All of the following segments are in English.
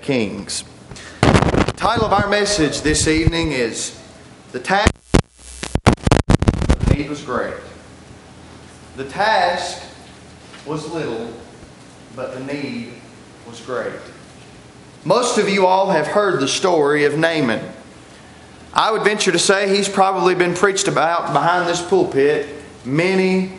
Kings. The title of our message this evening is The Task, but the Need Was Great. The task was little, but the need was great. Most of you all have heard the story of Naaman. I would venture to say he's probably been preached about behind this pulpit many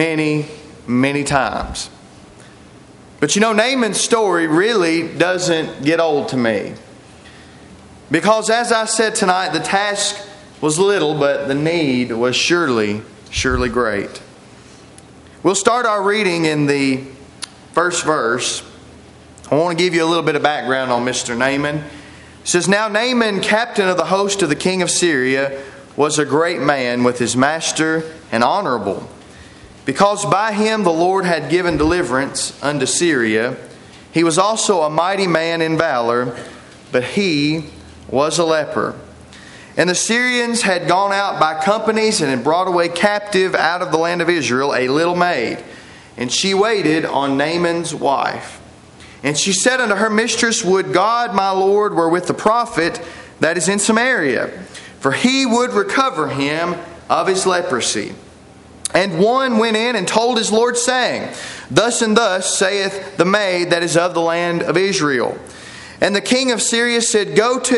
times. But you know, Naaman's story really doesn't get old to me. Because as I said tonight, the task was little, but the need was surely great. We'll start our reading in the first verse. I want to give you a little bit of background on Mr. Naaman. It says, "Now Naaman, captain of the host of the king of Syria, was a great man with his master and honorable, because by him the Lord had given deliverance unto Syria. He was also a mighty man in valor, but he was a leper. And the Syrians had gone out by companies and had brought away captive out of the land of Israel a little maid. And she waited on Naaman's wife. And she said unto her mistress, Would God my Lord were with the prophet that is in Samaria, for he would recover him of his leprosy. And one went in and told his Lord, saying, Thus and thus saith the maid that is of the land of Israel. And the king of Syria said,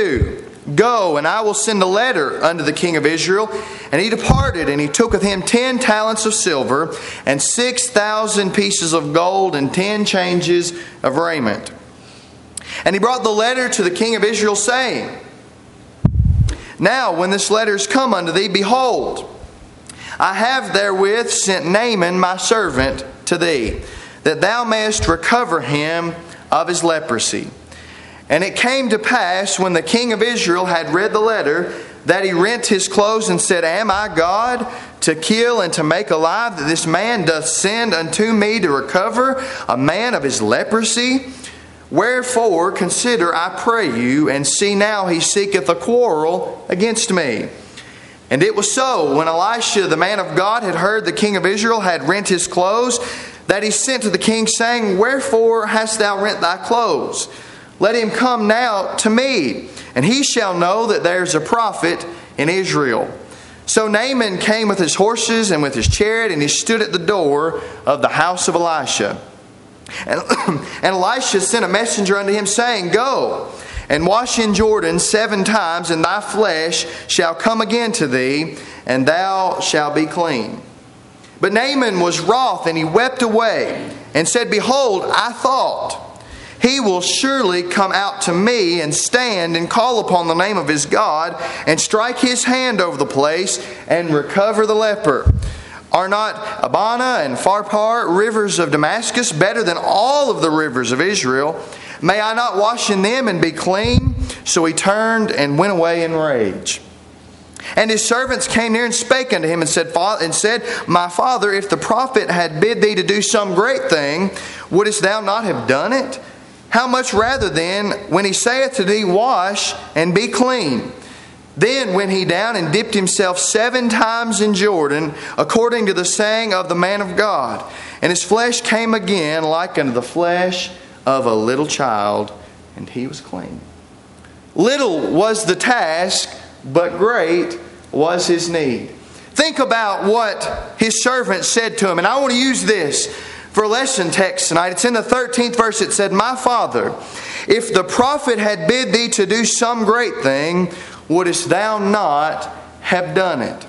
Go, and I will send a letter unto the king of Israel. And he departed, and he took with him 10 talents of silver, and 6,000 pieces of gold, and 10 changes of raiment. And he brought the letter to the king of Israel, saying, Now when this letter is come unto thee, behold, I have therewith sent Naaman my servant to thee, that thou mayest recover him of his leprosy. And it came to pass, when the king of Israel had read the letter, that he rent his clothes and said, Am I God to kill and to make alive, that this man doth send unto me to recover a man of his leprosy? Wherefore consider, I pray you, and see now he seeketh a quarrel against me. And it was so, when Elisha the man of God had heard the king of Israel had rent his clothes, that he sent to the king, saying, Wherefore hast thou rent thy clothes? Let him come now to me, and he shall know that there is a prophet in Israel. So Naaman came with his horses and with his chariot, and he stood at the door of the house of Elisha. And Elisha sent a messenger unto him, saying, Go, and wash in Jordan 7 times, and thy flesh shall come again to thee, and thou shalt be clean. But Naaman was wroth, and he wept away, and said, Behold, I thought, he will surely come out to me and stand and call upon the name of his God and strike his hand over the place and recover the leper. Are not Abana and Pharpar, rivers of Damascus, better than all of the rivers of Israel? May I not wash in them and be clean? So he turned and went away in rage. And his servants came near and spake unto him and said, My father, if the prophet had bid thee to do some great thing, wouldest thou not have done it? How much rather then, when he saith to thee, Wash and be clean? Then went he down and dipped himself 7 times in Jordan, according to the saying of the man of God. And his flesh came again like unto the flesh of a little child, and he was clean. Little was the task, but great was his need. Think about what his servant said to him. And I want to use this for a lesson text tonight. It's in the 13th verse. It said, My father, if the prophet had bid thee to do some great thing, wouldest thou not have done it?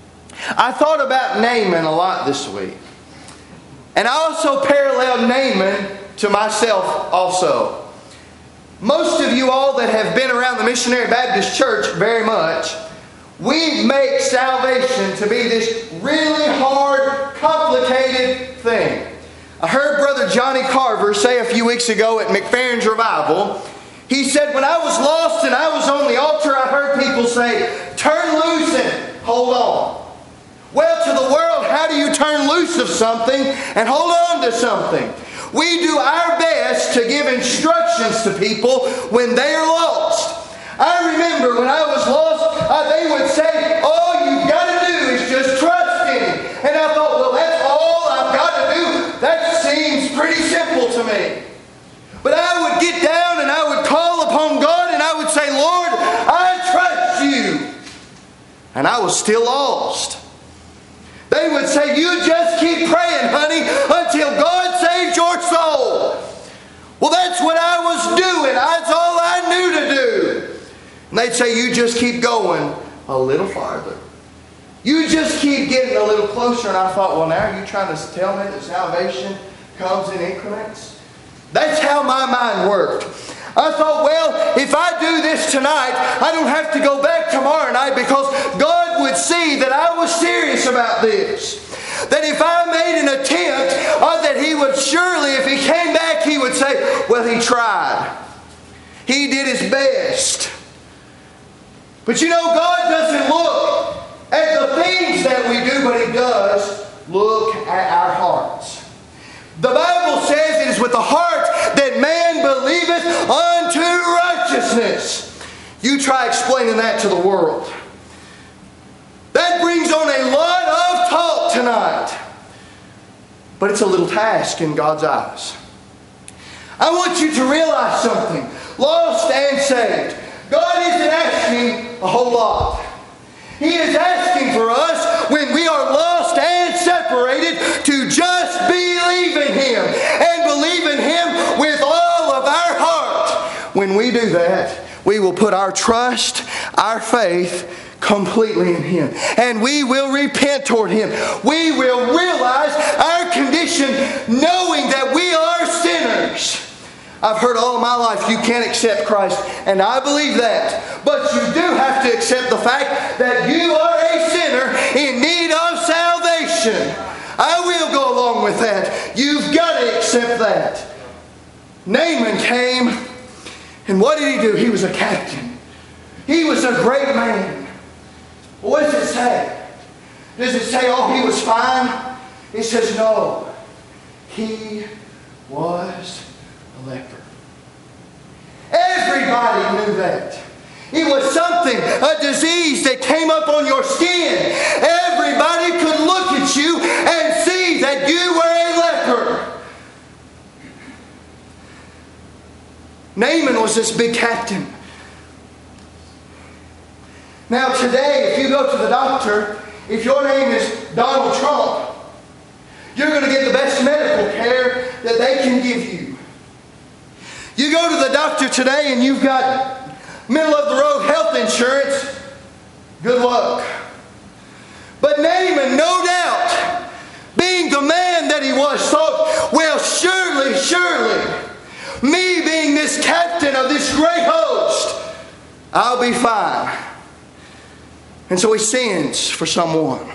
I thought about Naaman a lot this week. And I also paralleled Naaman to myself also. Most of you all that have been around the Missionary Baptist Church very much, we make salvation to be this really hard, complicated thing. I heard Brother Johnny Carver say a few weeks ago at McFerrin's Revival, he said, when I was lost and I was on the altar, I heard people say, turn loose and hold on. Well, to the world, how do you turn loose of something and hold on to something? We do our best to give instructions to people when they are lost. I remember when I was lost, they would say, all you've got to do is just trust in Him. And I thought, well, that's all I've got to do. That seems pretty simple to me. But I would get down and I would call I would say, Lord, I trust you. And I was still lost. They would say, you just keep praying, honey, until God saves your soul. Well, that's what I was doing. That's all I knew to do. And they'd say, you just keep going a little farther. You just keep getting a little closer. And I thought, well, now you're trying to tell me that salvation comes in increments? That's how my mind worked. I thought, well, if I do this tonight, I don't have to go back tomorrow night, because God would see that I was serious about this. That if I made an attempt, that He would surely, if He came back, He would say, well, he tried. He did his best. But you know, God doesn't look at the things that we do, but He does look at our hearts. The Bible says it is with the heart that man believeth unto righteousness. You try explaining that to the world. That brings on a lot of talk tonight. But it's a little task in God's eyes. I want you to realize something. Lost and saved. God isn't asking a whole lot. He is asking for us, when we are lost and separated, to just believe in Him. And believe in Him with all of our heart. When we do that, we will put our trust, our faith, completely in Him. And we will repent toward Him. We will realize our condition, knowing that we are sinners. I've heard all my life you can't accept Christ, and I believe that. But you do have to accept the fact that you are a sinner in need of salvation. I will go along with that. You've got to accept that. Naaman came, and what did he do? He was a captain. He was a great man. What does it say? Does it say, oh, he was fine? It says, no. He was a leper. Everybody knew that. It was something, a disease that came up on your skin. Everybody could look at you and see that you were a leper. Naaman was this big captain. Now today, if you go to the doctor, if your name is Donald Trump, you're going to get the best medical care that they can give you. You go to the doctor today and you've got middle-of-the-road health insurance, good luck. But Naaman, no doubt, being the man that he was, thought, well, surely, me being this captain of this great host, I'll be fine. And so he sends for someone.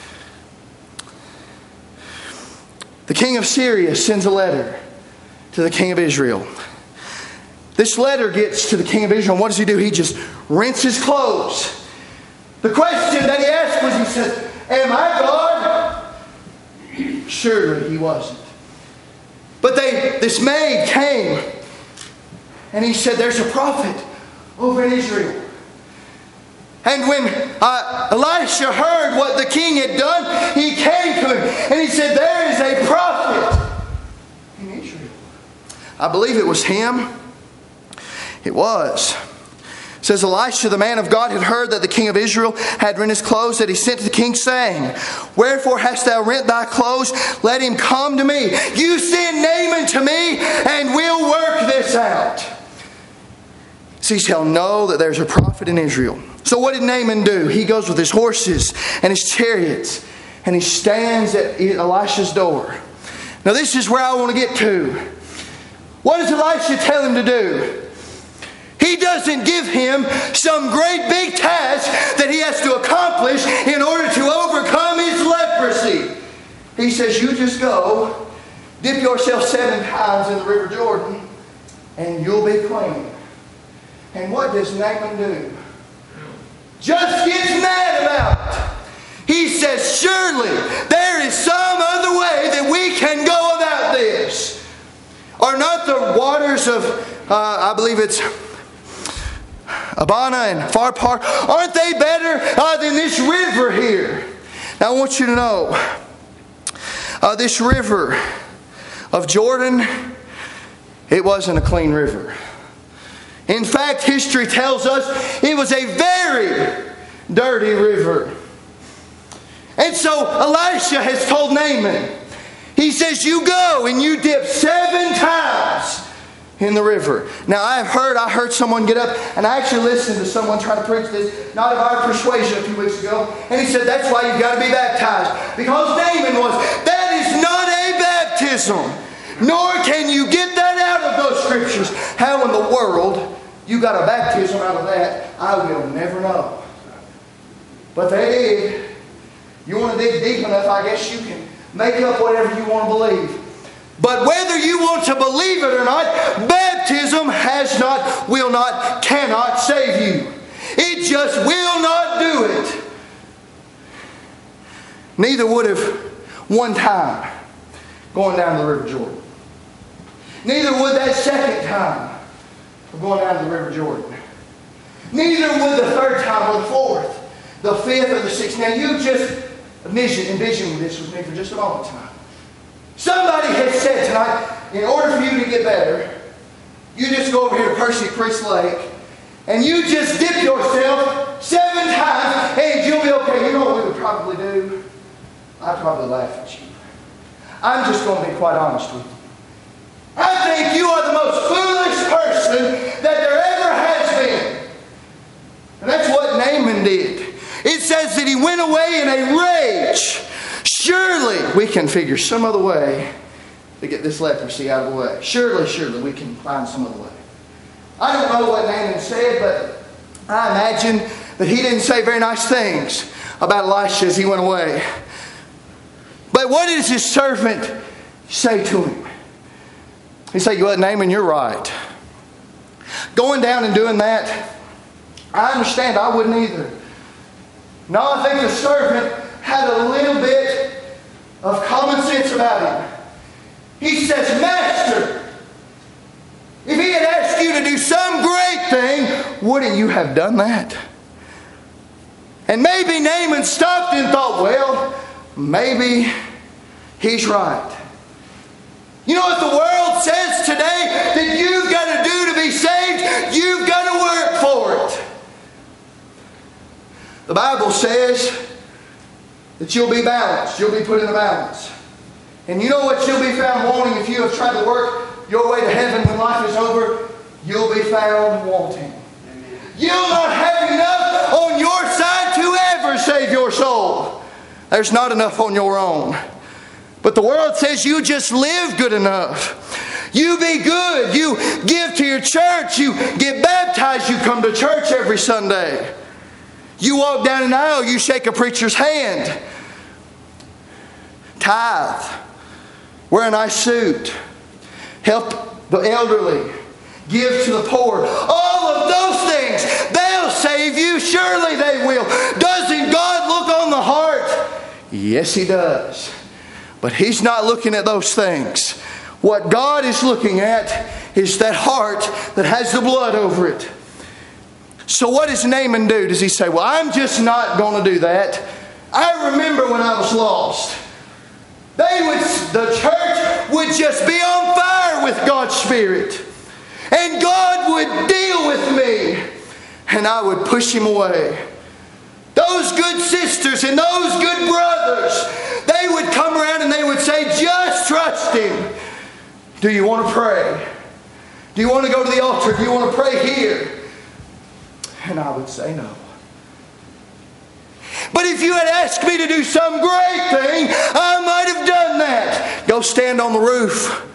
The king of Syria sends a letter to the king of Israel. This letter gets to the king of Israel, and what does he do? He just rinses clothes. The question that he asked was, he says, am I God? Surely he wasn't. But this maid came, and he said, there's a prophet over in Israel. And when Elisha heard what the king had done, he came to him, and he said, there is a prophet in Israel. I believe it was him. It was. It says, Elisha, the man of God, had heard that the king of Israel had rent his clothes, that he sent to the king, saying, wherefore hast thou rent thy clothes? Let him come to me. You send Naaman to me, and we'll work this out. So he shall know that there's a prophet in Israel. So what did Naaman do? He goes with his horses and his chariots, and he stands at Elisha's door. Now this is where I want to get to. What does Elisha tell him to do? He doesn't give him some great big task that he has to accomplish in order to overcome his leprosy. He says, you just go, dip yourself 7 times in the river Jordan, and you'll be clean. And what does Naaman do? Just gets mad about it. He says, surely there is some other way that we can go about this. Are not the waters of, I believe it's Abana and Pharpar, aren't they better than this river here? Now I want you to know, this river of Jordan, it wasn't a clean river. In fact, history tells us it was a very dirty river. And so Elisha has told Naaman, he says, you go and you dip 7 times in the river. Now I heard someone get up, and I actually listened to someone try to preach this, not of our persuasion, a few weeks ago, and he said that's why you've got to be baptized. Because Naaman was, that is not a baptism, nor can you get that out of those scriptures. How in the world you got a baptism out of that, I will never know. But they did. You want to dig deep enough, I guess you can make up whatever you want to believe. But whether you want to believe it or not, baptism will not, cannot save you. It just will not do it. Neither would have one time going down the River Jordan. Neither would that second time of going down the River Jordan. Neither would the third time or the fourth, the fifth or the sixth. Now you just envision this with me for just a moment tonight. Somebody has said tonight, in order for you to get better, you just go over here to Percy Priest Lake and you just dip yourself 7 times and you'll be okay. You know what we would probably do? I'd probably laugh at you. I'm just going to be quite honest with you. I think you are the most foolish person that there ever has been. And that's what Naaman did. It says that he went away in a rage. Surely we can figure some other way to get this leprosy out of the way. Surely we can find some other way. I don't know what Naaman said, but I imagine that he didn't say very nice things about Elisha as he went away. But what did his servant say to him? He said, "You know what, Naaman, you're right. Going down and doing that, I understand, I wouldn't either. No, I think the servant had a little bit of common sense about him. He says, Master, if he had asked you to do some great thing, wouldn't you have done that?" And maybe Naaman stopped and thought, well, maybe he's right. You know what the world says today that you've got to do to be saved? You've got to work for it. The Bible says that you'll be balanced. You'll be put in a balance. And you know what you'll be found wanting if you have tried to work your way to heaven when life is over? You'll be found wanting. Amen. You'll not have enough on your side to ever save your soul. There's not enough on your own. But the world says you just live good enough. You be good. You give to your church. You get baptized. You come to church every Sunday. You walk down an aisle. You shake a preacher's hand. Tithe. Wear a nice suit. Help the elderly. Give to the poor. All of those things, they'll save you. Surely they will. Doesn't God look on the heart? Yes, He does. But He's not looking at those things. What God is looking at is that heart that has the blood over it. So what does Naaman do? Does he say, well, I'm just not going to do that? I remember when I was lost. The church would just be on fire with God's Spirit. And God would deal with me. And I would push Him away. Those good sisters and those good brothers, they would come around and they would say, just trust Him. Do you want to pray? Do you want to go to the altar? Do you want to pray here? And I would say no. But if you had asked me to do some great thing, I might have done that. Go stand on the roof.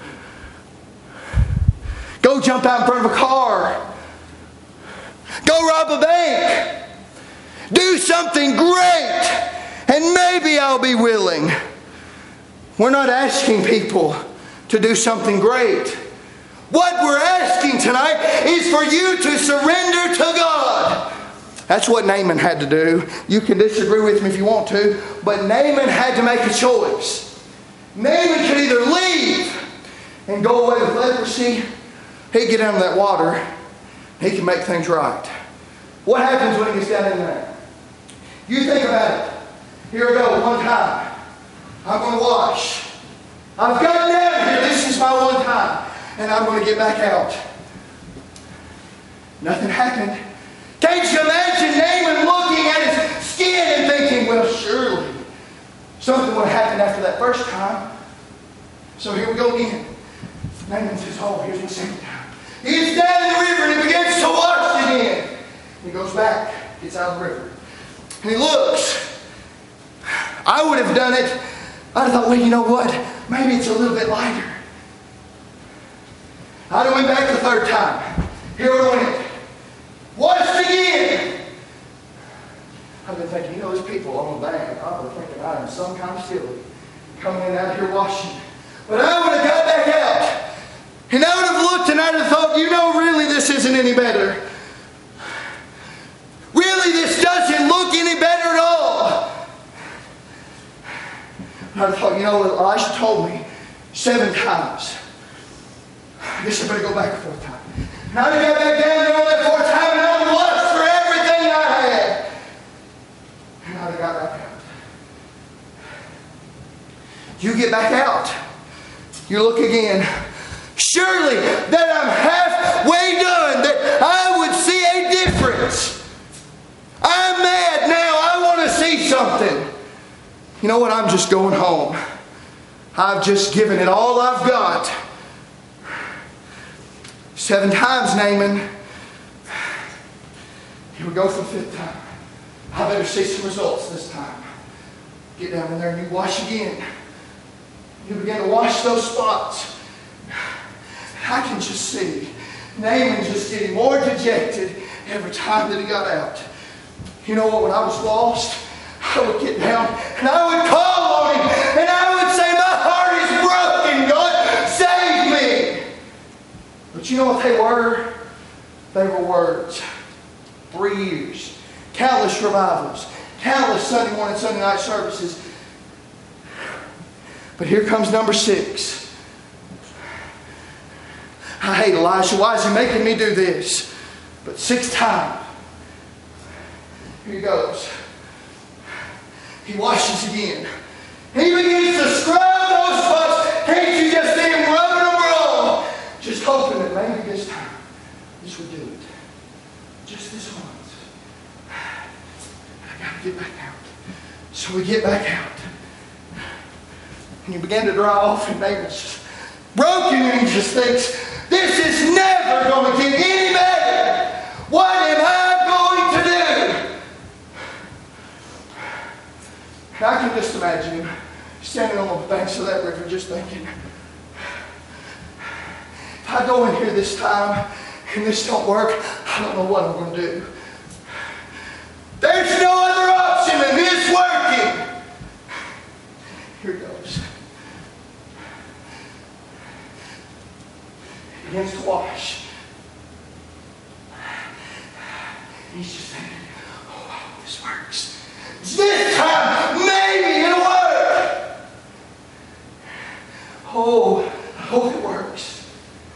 Go jump out in front of a car. Go rob a bank. Do something great, and maybe I'll be willing. We're not asking people to do something great. What we're asking tonight is for you to surrender to God. That's what Naaman had to do. You can disagree with me if you want to, but Naaman had to make a choice. Naaman could either leave and go away with leprosy. He'd get under that water. He can make things right. What happens when he gets down in there? You think about it. Here I go, one time. I'm going to wash. I've gotten down here. This is my one time. And I'm going to get back out. Nothing happened. Can't you imagine Naaman looking at his skin and thinking, well, surely something would have happened after that first time. So here we go again. Naaman says, oh, here's the second time. He gets down in the river and he begins to wash it in. He goes back, gets out of the river. And he looks. I would have done it. I thought, well, you know what? Maybe it's a little bit lighter. I went back the third time. Here we went. Washed again. I've been thinking, you know, there's people on the bank. I was thinking I am some kind of silly coming in out here washing. But I would have got back out. And I would have looked and I would have thought, you know, really this isn't any better. Really this doesn't look any better at all. I thought, you know, Elisha told me 7 times. I guess I better go back a 4th time. And I got back down there on that 4th time and I lust for everything I had. And I got back out. You get back out. You look again. Surely that I'm halfway done, that I would see a difference. I'm mad now. I want to see something. You know what? I'm just going home. I've just given it all I've got. 7 times, Naaman. Here we go for the 5th time. I better see some results this time. Get down in there and you wash again. You begin to wash those spots. I can just see Naaman just getting more dejected every time that he got out. You know what? When I was lost, I would get down and I would call on him and I would say, my heart is broken, God, save me. But you know what they were? They were words. 3 years. Countless revivals. Countless Sunday morning, Sunday night services. But here comes number 6. I hate Elisha. Why is he making me do this? But 6th time. Here he goes. He washes again. He begins to scrub those spots. Can't you just see him rubbing them wrong? Just hoping that maybe this time this would do it. Just this once. I got to get back out. So we get back out. And you begin to dry off and Naaman's just broken and he just thinks, this is never going to get any better. What am I going to do? And I can just imagine him standing on the banks of that river just thinking, if I go in here this time and this don't work, I don't know what I'm going to do. There's no other option than this working. Here it goes. He begins to wash. He's just thinking, oh wow, this works. This time, maybe it'll work. Oh, I hope it works.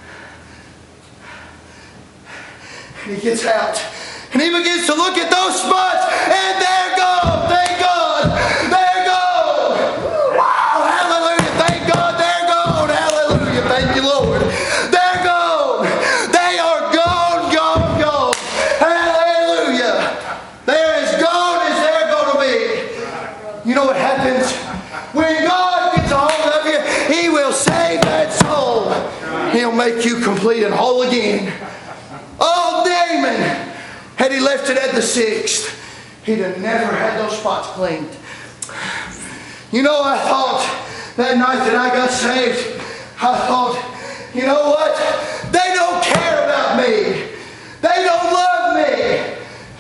And he gets out. And he begins to look at those spots. And they're gone. Thank God. They're gone. Wow, hallelujah. Thank God they're gone. Hallelujah. Thank you, Lord. They're gone. They are gone, gone, gone. Hallelujah. They're as gone as they're going to be. You know what happens? When God gets a hold of you, He will save that soul. He'll make you complete and whole again. Oh, Naaman, had he left it at the 6th, he'd have never had those spots cleaned. You know, I thought that night that I got saved, I thought, you know what? They don't care about me. They don't love me.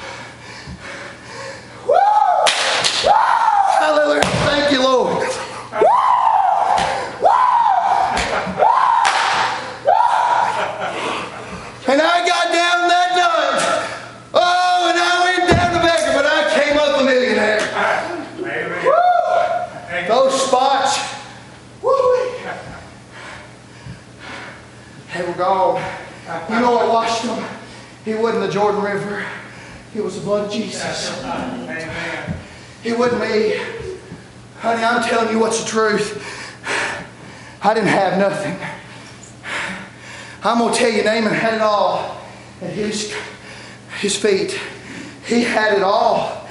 Woo! Woo! Hallelujah. Thank you, Lord. Woo! And I got down that night. Oh, and I went down to beggar, but I came up a millionaire. Amen. Woo! Those spots. Woo! They were gone. You know what washed them? He wasn't the Jordan River. It was the blood of Jesus. Amen. It wasn't me. Honey, I'm telling you what's the truth. I didn't have nothing. I'm going to tell you, Naaman had it all. at His feet. He had it all.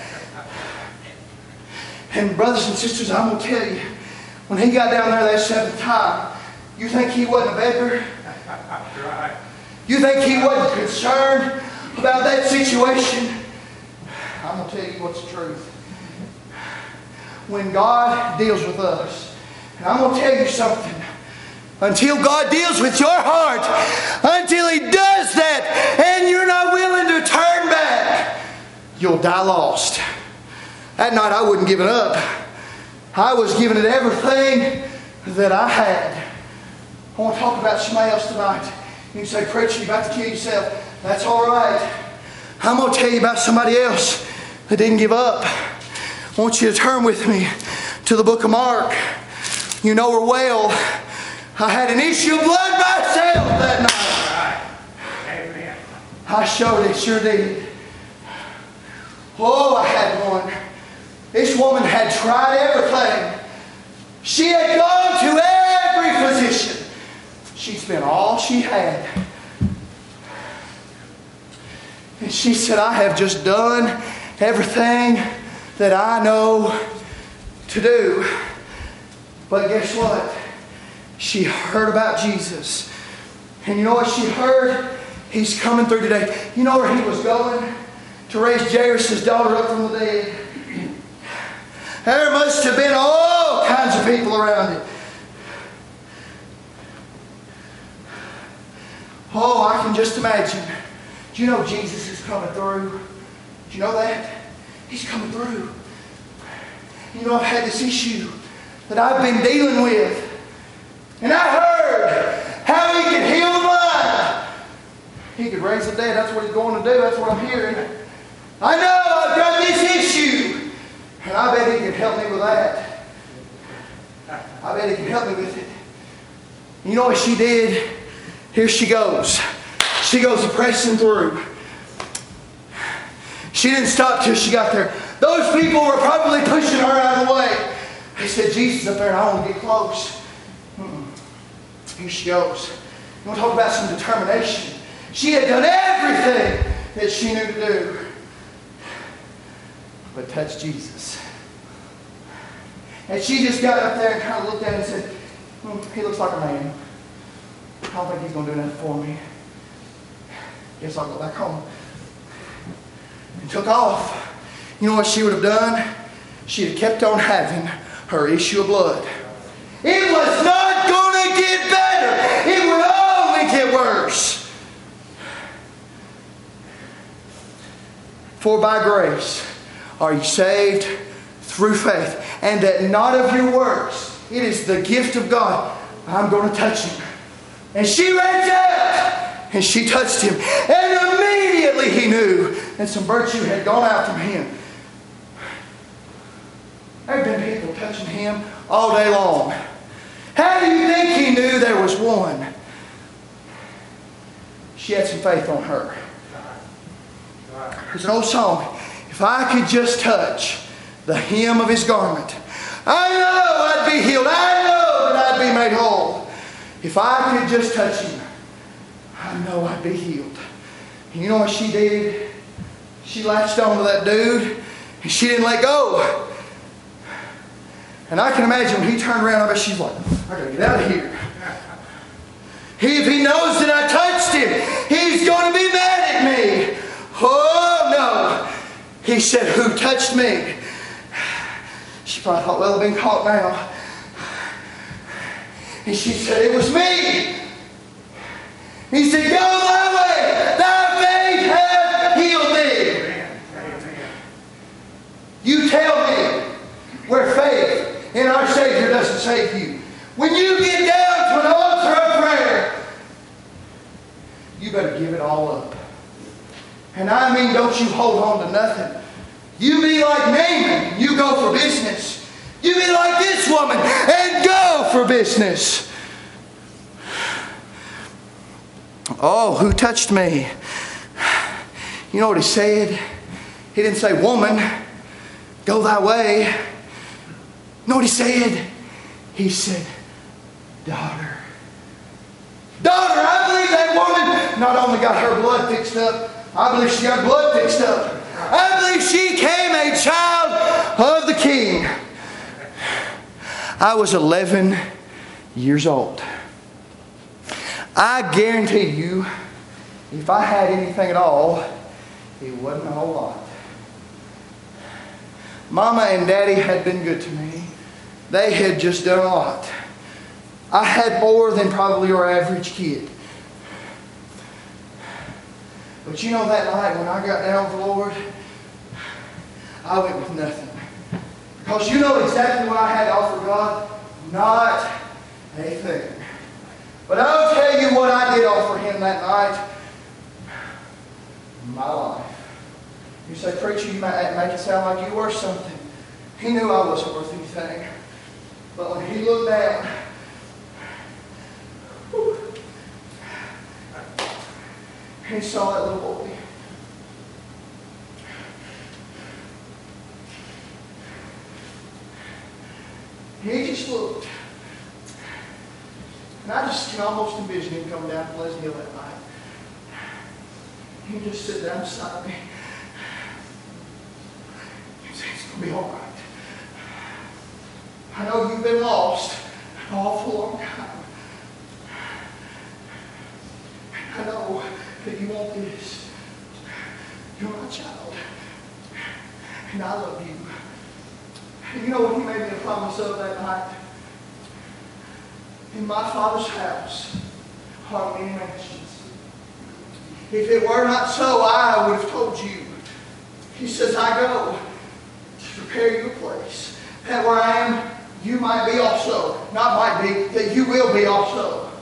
And brothers and sisters, I'm going to tell you, when He got down there that seventh time, you think He wasn't a beggar? You think He wasn't concerned about that situation? I'm going to tell you what's the truth. When God deals with us, and I'm going to tell you something, until God deals with your heart, until He does that, and you're not willing to turn back, you'll die lost. That night I wouldn't give it up. I was giving it everything that I had. I want to talk about somebody else tonight. You can say, preacher, you're about to kill yourself. That's all right. I'm going to tell you about somebody else that didn't give up. I want you to turn with me to the book of Mark. You know her well. I had an issue of blood myself that night. Amen. I showed it, sure did. Oh, I had one. This woman had tried everything. She had gone to every physician. She spent all she had. And she said, I have just done everything that I know to do. But guess what? She heard about Jesus. And you know what she heard? He's coming through today. You know where he was going? To raise Jairus' daughter up from the dead. There must have been all kinds of people around it. Oh, I can just imagine. Do you know Jesus is coming through? Do you know that? He's coming through. You know, I've had this issue that I've been dealing with. And I heard how He could heal the blind. He could raise the dead. That's what He's going to do. That's what I'm hearing. I know I've got this issue. And I bet He can help me with that. I bet He can help me with it. You know what she did? Here she goes. She goes pressing through. She didn't stop till she got there. Those people were probably pushing her out of the way. They said, Jesus up there and I want to get close. Here she goes. You want to talk about some determination. She had done everything that she knew to do. But touch Jesus. And she just got up there and kind of looked at him and said, he looks like a man. I don't think he's going to do nothing for me. Guess I'll go back home. And took off. You know what she would have done? She'd have kept on having her issue of blood. It was not going to get better. It would only get worse. For by grace are you saved through faith, and that not of your works. It is the gift of God. I'm going to touch him. And she reached out and she touched him. And immediately he knew that some virtue had gone out from him. There have been people touching him all day long. How do you think he knew there was one? She had some faith on her. There's an old song. If I could just touch the hem of his garment, I know I'd be healed. I know that I'd be made whole. If I could just touch him, I know I'd be healed. And you know what she did? She latched onto that dude and she didn't let go. And I can imagine when he turned around, I bet she's like, I gotta get out of here. If he knows that I touched him, he's going to be mad at me. Oh no. He said, who touched me? She probably thought, well, I've been caught now. And she said, it was me. He said, go thy way. Thy faith hath healed thee. You tell me where faith in our Savior doesn't save you. When you get down to an altar of prayer, you better give it all up. And I mean, don't you hold on to nothing. You be like Naaman, you go for business. You be like this woman and go for business. Oh, who touched me? You know what he said? He didn't say, woman, go thy way. You know what he said? He said, daughter. Daughter, I believe that woman not only got her blood fixed up, I believe she got blood fixed up. I believe she became a child of the King. I was 11 years old. I guarantee you, if I had anything at all, it wasn't a whole lot. Mama and Daddy had been good to me. They had just done a lot. I had more than probably your average kid. But you know, that night when I got down with the Lord, I went with nothing. Because you know exactly what I had to offer God? Not a thing. But I'll tell you what I did offer Him that night. My life. You say, preacher, you might make it sound like you were something. He knew I wasn't worth anything. But when He looked down, He saw that little boy. He just looked. And I just can almost envision Him coming down from Leslie Hill that night. He just sit down beside me. He said, it's going to be all right. I know you've been lost an awful long time. I know that you want this. You're my child. And I love you. And you know what He made me a promise of that night? In my Father's house are many mansions. If it were not so, I would have told you. He says, I go to prepare you a place, that where I am, you might be also. Not might be, that you will be also.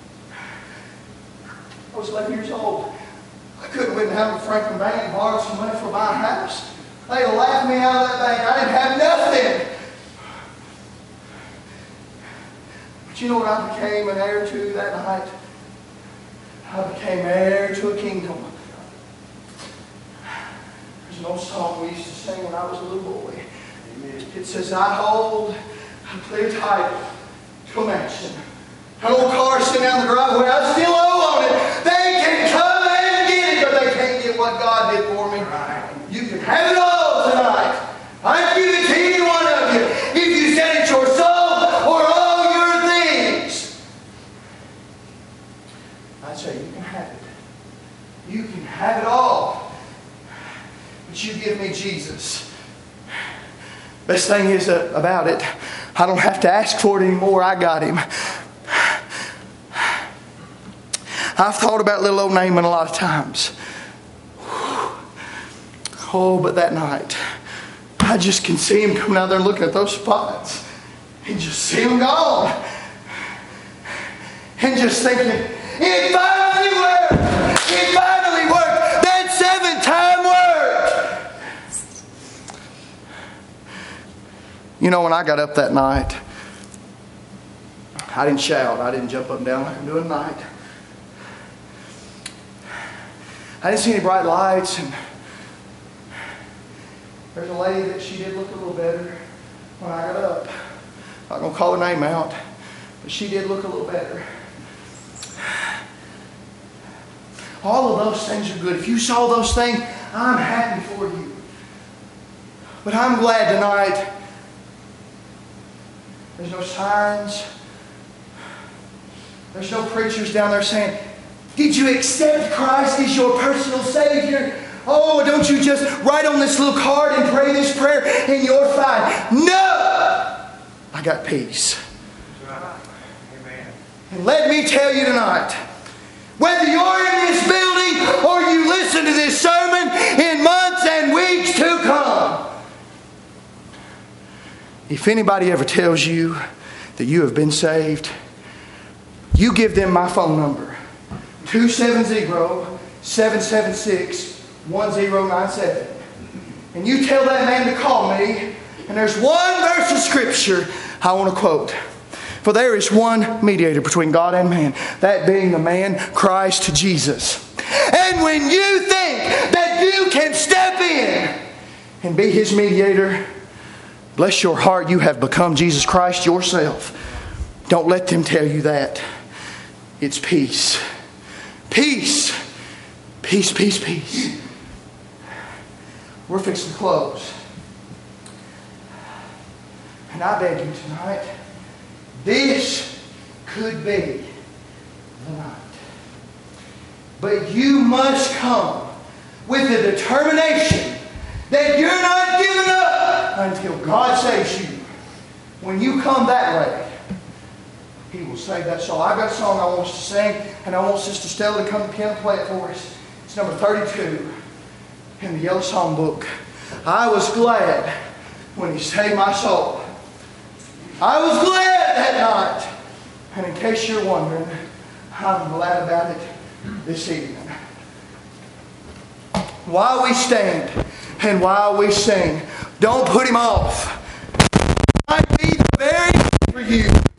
I was 11 years old. I couldn't went down to Franklin Bank and borrow some money for my house. They'd have laughed me out of that bank. I didn't have nothing. But you know what I became an heir to that night? I became heir to a kingdom. There's an old song we used to sing when I was a little boy. It says, I hold a clear title to a mansion. An old car sitting down the driveway, I still owe on it. They can come and get it, but they can't get what God did for me. You can have it all tonight. I give it to any one of you. If you said it's your soul or all your things, I'd say you can have it. You can have it all. But you give me Jesus. Best thing is about it, I don't have to ask for it anymore. I got Him. I've thought about little old Naaman a lot of times. Oh, but that night, I just can see him coming out there looking at those spots. And just see him gone. And just thinking, it finally worked! It finally worked! That 7-time worked! You know, when I got up that night, I didn't shout. I didn't jump up and down like I'm doing tonight. I didn't see any bright lights, and there's a lady that she did look a little better when I got up. I'm not going to call her name out, but she did look a little better. All of those things are good. If you saw those things, I'm happy for you. But I'm glad tonight there's no signs. There's no preachers down there saying, did you accept Christ as your personal Savior? Oh, don't you just write on this little card and pray this prayer and you're fine. No! I got peace. Amen. And let me tell you tonight, whether you're in this building or you listen to this sermon in months and weeks to come, if anybody ever tells you that you have been saved, you give them my phone number. 270-776-1097. And you tell that man to call me. And there's one verse of Scripture I want to quote. For there is one mediator between God and man, that being the man Christ Jesus. And when you think that you can step in and be His mediator, bless your heart, you have become Jesus Christ yourself. Don't let them tell you that. It's peace. Peace. Peace, peace, peace. We're fixing to close. And I beg you tonight, this could be the night. But you must come with the determination that you're not giving up until God saves you. When you come that way, He will save that soul. I've got a song I want us to sing, and I want Sister Stella to come to the piano and play it for us. It's number 32 in the Yellow Song Book. I was glad when He saved my soul. I was glad that night. And in case you're wondering, I'm glad about it this evening. While we stand and while we sing, don't put Him off. It might be the very thing for you